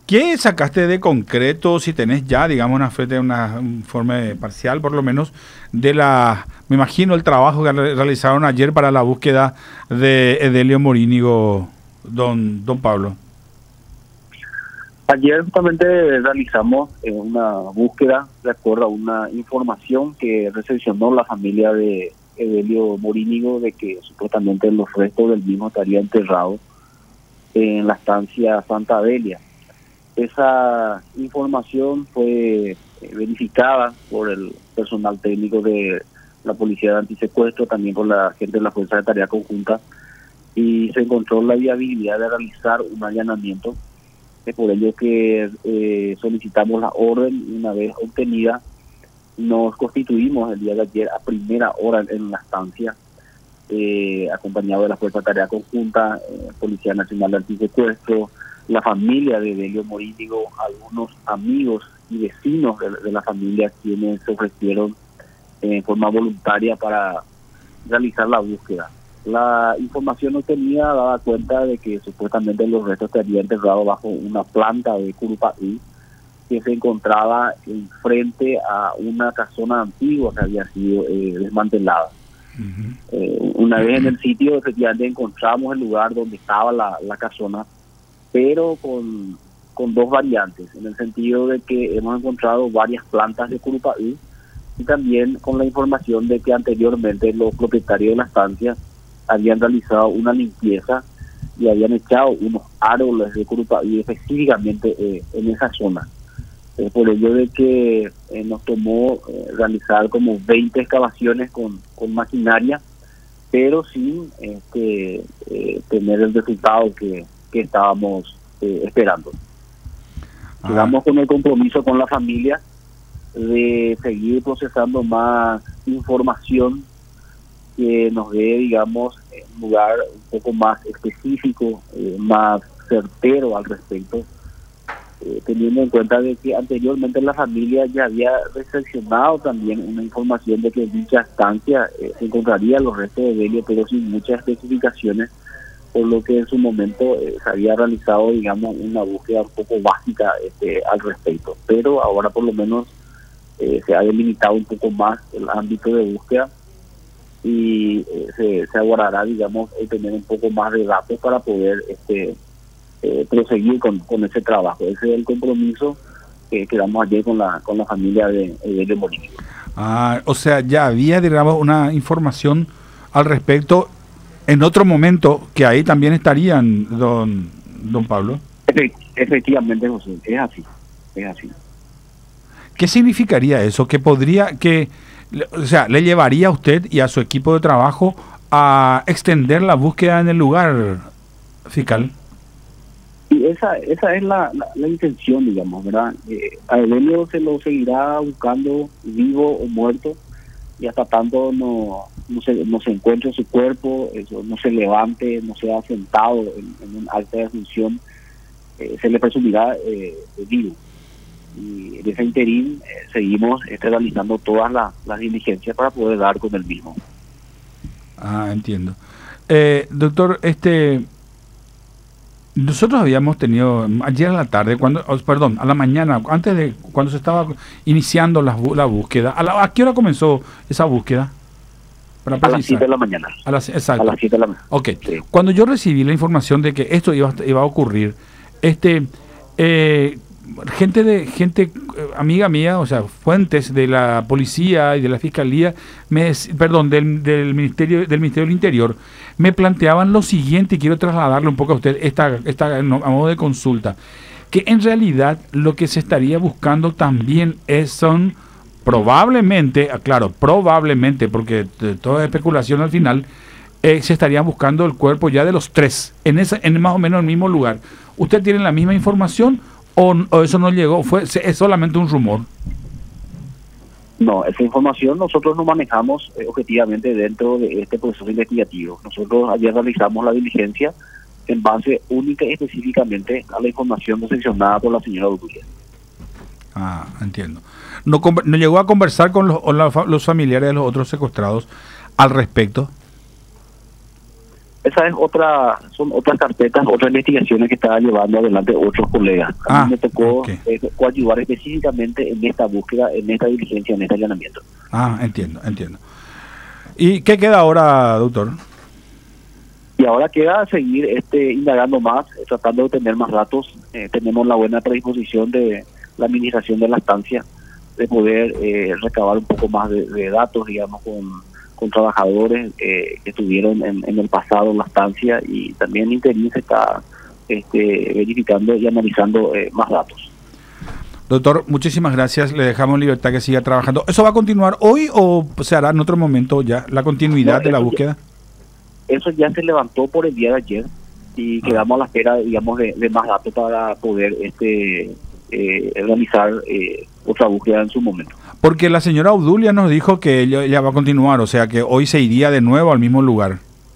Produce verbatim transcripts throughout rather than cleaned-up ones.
¿Qué sacaste de concreto, si tenés ya, digamos, una fe de una un informe parcial, por lo menos, de la, me imagino, el trabajo que re- realizaron ayer para la búsqueda de Edelio Morínigo, don, don Pablo? Ayer justamente realizamos eh, una búsqueda de acuerdo a una información que recepcionó la familia de Edelio Morínigo de que supuestamente los restos del mismo estarían enterrados en la estancia Santa Adelia. Esa información fue eh, verificada por el personal técnico de la Policía de Antisecuestro, también por la gente de la Fuerza de Tarea Conjunta, y se encontró la viabilidad de realizar un allanamiento. Es por ello que eh, solicitamos la orden y una vez obtenida nos constituimos el día de ayer a primera hora en la estancia, eh, acompañado de la Fuerza de Tarea Conjunta, eh, Policía Nacional de Antisecuestro, la familia de Edelio Morínigo, algunos amigos y vecinos de, de la familia quienes se ofrecieron eh, en forma voluntaria para realizar la búsqueda. La información obtenida daba cuenta de que supuestamente los restos estarían enterrados bajo una planta de Curupayí que se encontraba enfrente a una casona antigua que había sido eh, desmantelada. Uh-huh. Eh, una vez en el sitio, efectivamente encontramos el lugar donde estaba la, la casona, pero con, con dos variantes, en el sentido de que hemos encontrado varias plantas de Curupayí y también con la información de que anteriormente los propietarios de la estancia habían realizado una limpieza y habían echado unos árboles de Curupayí específicamente eh, en esa zona. Eh, por ello de que eh, nos tomó eh, realizar como veinte excavaciones con, con maquinaria, pero sin este, eh, tener el resultado que, que estábamos eh, esperando. Ah. Llegamos con el compromiso con la familia de seguir procesando más información que nos dé, digamos, un lugar un poco más específico, eh, más certero al respecto, eh, teniendo en cuenta de que anteriormente la familia ya había recepcionado también una información de que en dicha estancia eh, se encontrarían los restos de Edelio, pero sin muchas especificaciones, por lo que en su momento eh, se había realizado, digamos, una búsqueda un poco básica este, al respecto. Pero ahora por lo menos eh, se ha delimitado un poco más el ámbito de búsqueda y eh, se, se aguardará, digamos, obtener un poco más de datos para poder este eh, proseguir con, con ese trabajo. Ese es el compromiso que quedamos ayer con la con la familia de Edelio Morínigo. Ah, o sea, ya había, digamos, una información al respecto en otro momento que ahí también estarían, don don Pablo. Efectivamente, José, es así, es así. ¿Qué significaría eso? Que podría, que, o sea, le llevaría a usted y a su equipo de trabajo a extender la búsqueda en el lugar, fiscal. Y esa esa es la, la, la intención, digamos, ¿verdad? Eh, a Edelio se lo seguirá buscando vivo o muerto, y hasta tanto no no se, no se encuentre su cuerpo, eso, no se levante, no sea sentado en, en un acta de función, eh, se le presumirá eh, vivo. Y en ese interín eh, seguimos este, realizando todas la, las diligencias para poder dar con el mismo. Ah, entiendo. Eh, doctor, este nosotros habíamos tenido ayer a la tarde, cuando, oh, perdón, a la mañana, antes de cuando se estaba iniciando la, la búsqueda, ¿a, la, ¿a qué hora comenzó esa búsqueda? Para a las siete de la mañana. A las, exacto. A las siete de la mañana. Ok. Sí. Cuando yo recibí la información de que esto iba, iba a ocurrir, este, eh, gente de gente amiga mía, o sea, fuentes de la policía y de la fiscalía, me, perdón, del, del ministerio del Ministerio del Interior, me planteaban lo siguiente, y quiero trasladarle un poco a usted esta, esta no, a modo de consulta, que en realidad lo que se estaría buscando también es, son probablemente, claro, probablemente, porque toda especulación al final, eh, se estaría buscando el cuerpo ya de los tres, en esa, en más o menos el mismo lugar. ¿Usted tiene la misma información o, o eso no llegó? Fue es solamente un rumor. No, esa información nosotros no manejamos eh, objetivamente dentro de este proceso investigativo. Nosotros ayer realizamos la diligencia en base única y específicamente a la información recepcionada por la señora Urrutia. Ah, entiendo. ¿No, no llegó a conversar con los, los familiares de los otros secuestrados al respecto? Esa es otra, son otras carpetas, otras investigaciones que estaba llevando adelante otros colegas. A Ah, mí me tocó ok. eh, coadyuvar específicamente en esta búsqueda, en esta diligencia, en este allanamiento. Ah, entiendo, entiendo. ¿Y qué queda ahora, doctor? Y ahora queda seguir este indagando más, eh, tratando de obtener más datos. Eh, tenemos la buena predisposición de la administración de la estancia, de poder eh, recabar un poco más de, de datos, digamos, con, con trabajadores eh, que estuvieron en, en el pasado en la estancia, y también Interín se está este, verificando y analizando eh, más datos. Doctor, muchísimas gracias. Le dejamos libertad que siga trabajando. ¿Eso va a continuar hoy o se hará en otro momento ya? ¿La continuidad No, de la eso búsqueda? Ya, eso ya se levantó por el día de ayer y Ah. quedamos a la espera, digamos, de, de más datos para poder este eh, realizar eh, otra búsqueda en su momento. Porque la señora Obdulia nos dijo que ella, ella va a continuar, o sea que hoy se iría de nuevo al mismo lugar.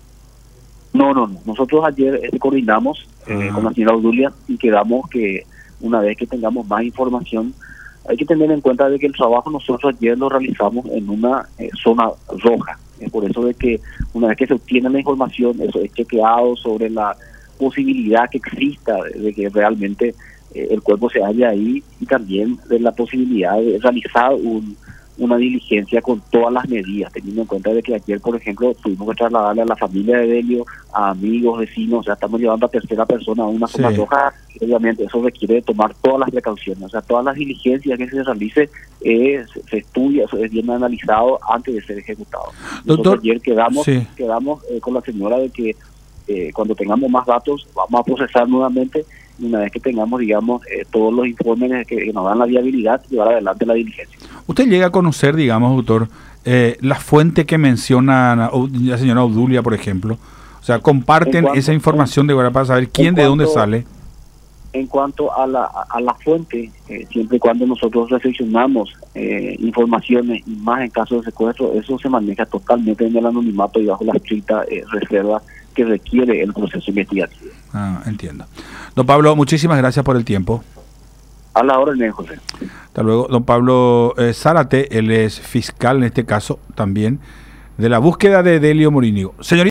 No, no, no. Nosotros ayer este, coordinamos eh, Ah. con la señora Obdulia y quedamos que una vez que tengamos más información, hay que tener en cuenta de que el trabajo nosotros ayer lo realizamos en una eh, zona roja. Es por eso de que una vez que se obtiene la información, eso es chequeado sobre la posibilidad que exista de que realmente eh, el cuerpo se halla ahí, y también de la posibilidad de realizar un, una diligencia con todas las medidas, teniendo en cuenta de que ayer, por ejemplo, tuvimos que trasladarle a la familia de Delio, a amigos, vecinos, o sea, estamos llevando a tercera persona a una zona Sí. roja, y obviamente eso requiere tomar todas las precauciones, o sea, todas las diligencias que se realice, eh, se, se estudia, eso es bien analizado antes de ser ejecutado. Doctor, Nosotros ayer quedamos, sí. quedamos eh, con la señora de que eh, cuando tengamos más datos vamos a procesar nuevamente, y una vez que tengamos, digamos, eh, todos los informes que, que nos dan la viabilidad, llevar adelante la diligencia. ¿Usted llega a conocer, digamos, doctor, eh, la fuente que menciona la señora Obdulia, por ejemplo? O sea, comparten En cuanto- esa información de verdad para saber quién de dónde cuanto- sale. En cuanto a la, a la fuente, eh, siempre y cuando nosotros reflexionamos eh, informaciones, y más en caso de secuestro, eso se maneja totalmente en el anonimato y bajo la estricta eh, reserva que requiere el proceso investigativo. Ah, entiendo. Don Pablo, muchísimas gracias por el tiempo. A la orden, eh, José. Hasta luego. Don Pablo eh, Zárate, él es fiscal en este caso también, de la búsqueda de Delio Morínigo. Señorita.